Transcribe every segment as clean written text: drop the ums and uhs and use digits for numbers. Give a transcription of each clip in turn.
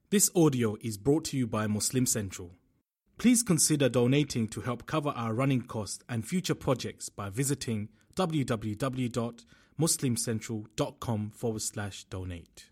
This audio is brought to you by Muslim Central. Please consider donating to help cover our running costs and future projects by visiting www.muslimcentral.com/donate.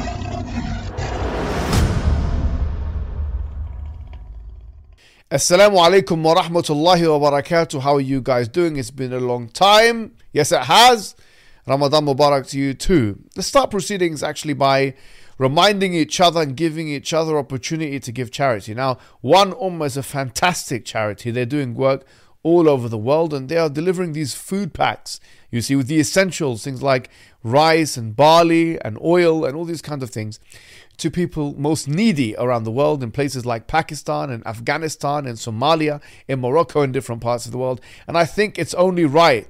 Assalamu alaikum wa rahmatullahi wa barakatuh. How are you guys doing? It's been a long time. Yes, it has. Ramadan Mubarak to you too. Let's start proceedings actually by reminding each other and giving each other opportunity to give charity. Now, One Ummah is a fantastic charity. They're doing work all over the world and they are delivering these food packs, you see, with the essentials, things like rice and barley and oil and all these kinds of things, to people most needy around the world in places like Pakistan and Afghanistan and Somalia, in Morocco and different parts of the world. And I think it's only right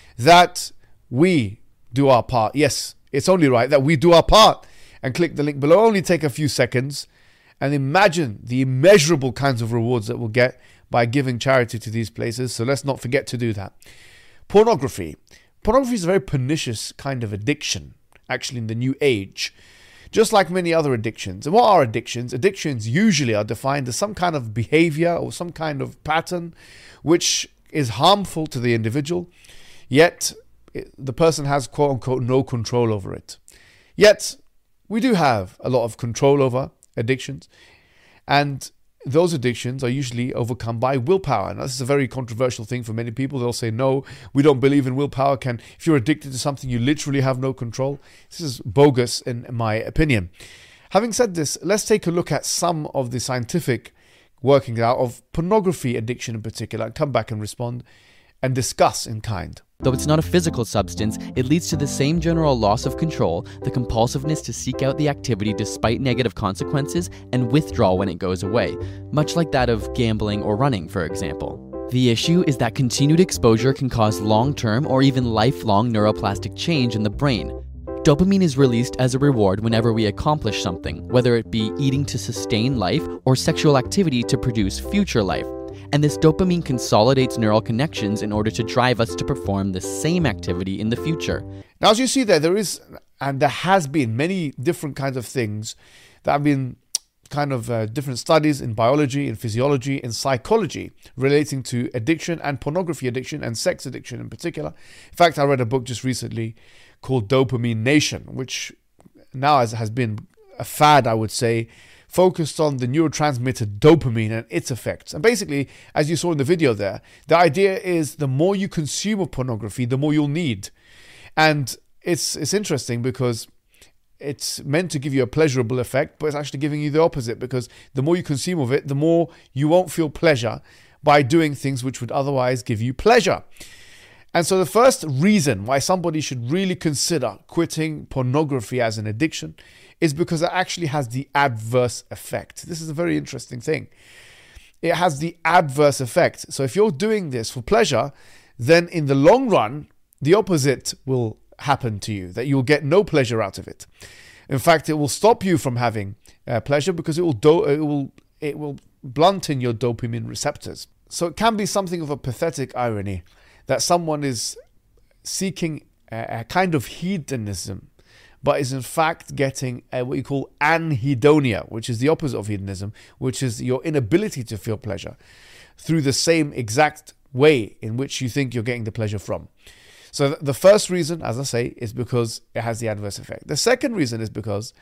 that we do our part. Yes, it's only right that we do our part. And click the link below. Only take a few seconds and imagine the immeasurable kinds of rewards that we'll get by giving charity to these places. So let's not forget to do that. Pornography. Pornography is a very pernicious kind of addiction, actually, in the new age. Just like many other addictions. And what are addictions? Addictions usually are defined as some kind of behavior or some kind of pattern which is harmful to the individual, yet the person has quote-unquote no control over it. Yet we do have a lot of control over addictions, and those addictions are usually overcome by willpower. Now, this is a very controversial thing for many people. They'll say, no, we don't believe in willpower. If you're addicted to something, you literally have no control. This is bogus in my opinion. Having said this, let's take a look at some of the scientific workings out of pornography addiction in particular, and come back and respond and discuss in kind. Though it's not a physical substance, it leads to the same general loss of control, the compulsiveness to seek out the activity despite negative consequences, and withdrawal when it goes away, much like that of gambling or running, for example. The issue is that continued exposure can cause long-term or even lifelong neuroplastic change in the brain. Dopamine is released as a reward whenever we accomplish something, whether it be eating to sustain life or sexual activity to produce future life. And this dopamine consolidates neural connections in order to drive us to perform the same activity in the future. Now, as you see there is and there has been many different kinds of things that have been kind of different studies in biology, in physiology, in psychology relating to addiction and pornography addiction and sex addiction in particular. In fact, I read a book just recently called Dopamine Nation, which now has been a fad, I would say, focused on the neurotransmitter dopamine and its effects. And basically, as you saw in the video there, the idea is the more you consume of pornography, the more you'll need. And it's interesting because it's meant to give you a pleasurable effect, but it's actually giving you the opposite, because the more you consume of it, the more you won't feel pleasure by doing things which would otherwise give you pleasure. And so the first reason why somebody should really consider quitting pornography as an addiction is because it actually has the adverse effect. This is a very interesting thing. It has the adverse effect. So if you're doing this for pleasure, then in the long run, the opposite will happen to you, that you'll get no pleasure out of it. In fact, it will stop you from having pleasure because it will blunten your dopamine receptors. So it can be something of a pathetic irony that someone is seeking a kind of hedonism, but is in fact getting what you call anhedonia, which is the opposite of hedonism, which is your inability to feel pleasure through the same exact way in which you think you're getting the pleasure from. So the first reason, as I say, is because it has the adverse effect. The second reason is because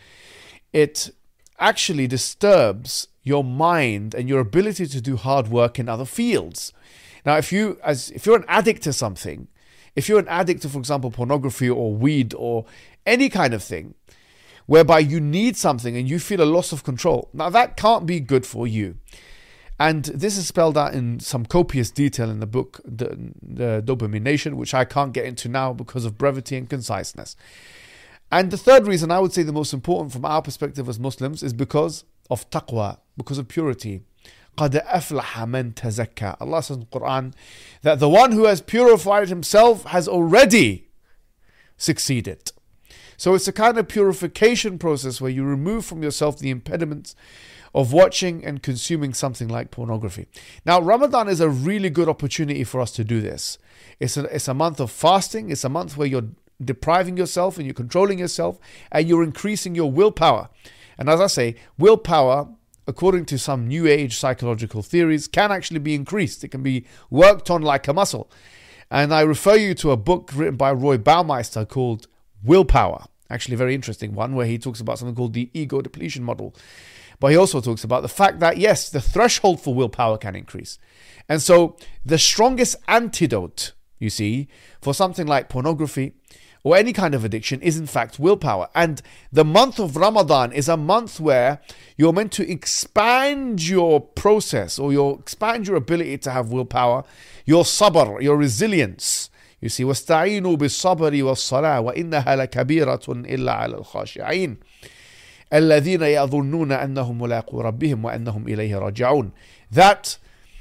it actually disturbs your mind and your ability to do hard work in other fields. Now, if you're an addict to something, if you're an addict to, for example, pornography or weed or any kind of thing, whereby you need something and you feel a loss of control, now that can't be good for you. And this is spelled out in some copious detail in the book, the Dopamine Nation, which I can't get into now because of brevity and conciseness. And the third reason, I would say the most important from our perspective as Muslims, is because of taqwa, because of purity. قَدْ أَفْلَحَ مَنْ تَزَكَّى. Allah says in the Quran that the one who has purified himself has already succeeded. So it's a kind of purification process where you remove from yourself the impediments of watching and consuming something like pornography. Now, Ramadan is a really good opportunity for us to do this. It's a month of fasting. It's a month where you're depriving yourself and you're controlling yourself and you're increasing your willpower. And as I say, willpower, according to some new age psychological theories, can actually be increased. It can be worked on like a muscle. And I refer you to a book written by Roy Baumeister called Willpower. Actually, a very interesting one, where he talks about something called the ego depletion model. But he also talks about the fact that, yes, the threshold for willpower can increase. And so the strongest antidote, you see, for something like pornography or any kind of addiction is in fact willpower. And the month of Ramadan is a month where you're meant to expand your process, or expand your ability to have willpower, your sabr, your resilience. You see, وَاسْتَعِينُوا بِالصَّبْرِ وَالصَّلَاةِ وَإِنَّهَا لَكَبِيرَةٌ إِلَّا عَلَى الْخَاشِعِينَ الَّذِينَ يَظُنُّونَ أَنَّهُمْ مُلَاقُو رَبِّهِمْ وَأَنَّهُمْ إِلَيْهِ رَاجِعُونَ. That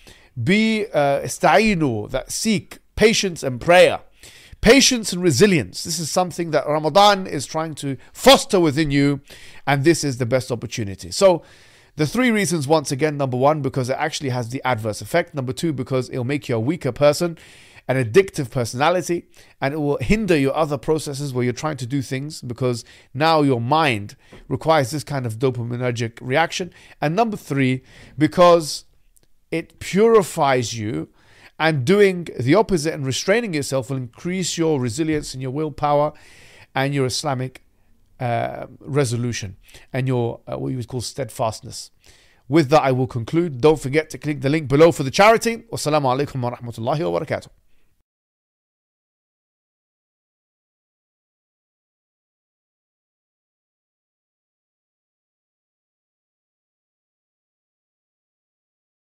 استعينوا, that seek patience and prayer. Patience and resilience. This is something that Ramadan is trying to foster within you, and this is the best opportunity. So the three reasons, once again: number one, because it actually has the adverse effect; number two, because it'll make you a weaker person, an addictive personality, and it will hinder your other processes where you're trying to do things, because now your mind requires this kind of dopaminergic reaction. And number three, because it purifies you, and doing the opposite and restraining yourself will increase your resilience and your willpower and your Islamic resolution and your what you would call steadfastness. With that, I will conclude. Don't forget to click the link below for the charity. Wassalamu alaikum wa rahmatullahi wa barakatuh.